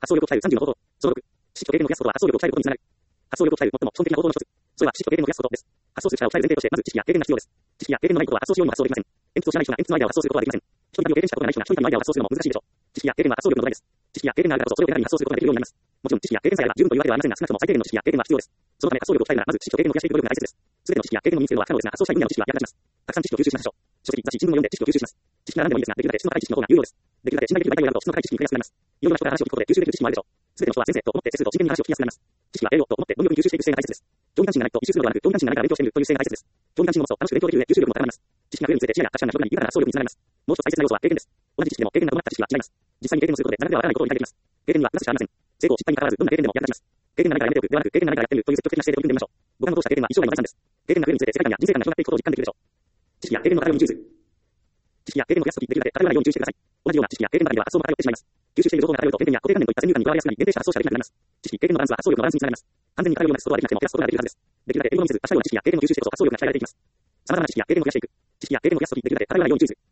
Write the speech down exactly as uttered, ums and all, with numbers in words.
発想力を鍛えるさんじゅうの方法。そのろく、知識と経験を増やすことは発想力を鍛えることにつながる。発想力を鍛える最も基本的な方法の一つ。それは知識と経験を増やすことです。発想する力を鍛える前提として、まず知識や経験が必要です。知識や経験のないことは発想しようにも発想できません。鉛筆を知らない人が鉛筆のアイデアを発想することはできません。一人旅を経験したことがない人が一人旅のアイデアを発想するのも難しいでしょう。知識や経験は発想力の土台です。知識や経験があるからこそそれを手軽に発想することができるようになります。もちろん知識や経験さえあれば十分というわけではありませんが、少なくとも最低限の知識や経験は必要です。そのため発想力を鍛えるならまず知識と経験を増やしていく努力が大切です。すべての知識や経験を身につけるのは不可能ですが、発想したい分野の知識は役立ちます。たくさん知識を吸収しましょう。書籍、雑誌、新聞を読んで知識を吸収します。知識が何でもいいですが、できるだけ質の高い知識の方が有用です。できるだけ信頼できる媒体を選ぶと質の高い知識に触れやすくなります。いろんな人から話を聞くことで吸収できる知識もあるでしょう。すべての人は先生と思って接すると真剣に話を聞きやすくなります。知識は栄養と思って貪欲に吸収していく姿勢が大切です。興味関心がないと一周するのではなく、興味関心がないから勉強しているという姿勢が大切です。興味関心を持つと楽しく勉強できる上、吸収力も高まります。知識が増えるにつれて視野や価値観が広がり、豊かな発想力につながります。もう一つ大切な要素は経験です。同じ知識でも経験が伴った知識は違います。実際に経験をすることで、なかなかわからないことを理解できます。経験にはプラスしかありません。成功、失敗に関わらず、どんな経験でも役立ちます。経験がないからやめておくではなく、経験がないからやってみるという積極的な姿勢で取り組んでみましょう。五感を通した経験は一生涯の財産です。経験が増えるにつれて世界観や人生観が広がっていくことを実感できるでしょう。知識や経験の偏りを重視。知識や経験を増やすとき、できるだけ偏らないように注意してください。同じような知識や経験の中には発想も偏ってしまいます。吸収している情報が偏ると偏見や固定観念といった先入観にとらわれやすくなり、限定した発想しかできなくなります。知識、経験のバランスは発想力のバランスにつながります。完全に偏りをなくすことはできなくても減らすことができるはずです。できるだけ偏りを見せず、多種類の知識や経験を吸収してこそ発想力が鍛えられていきます。様々な知識や経験を増やしていく。知識や経験を増やすとき、できるだけ偏らないように注意する。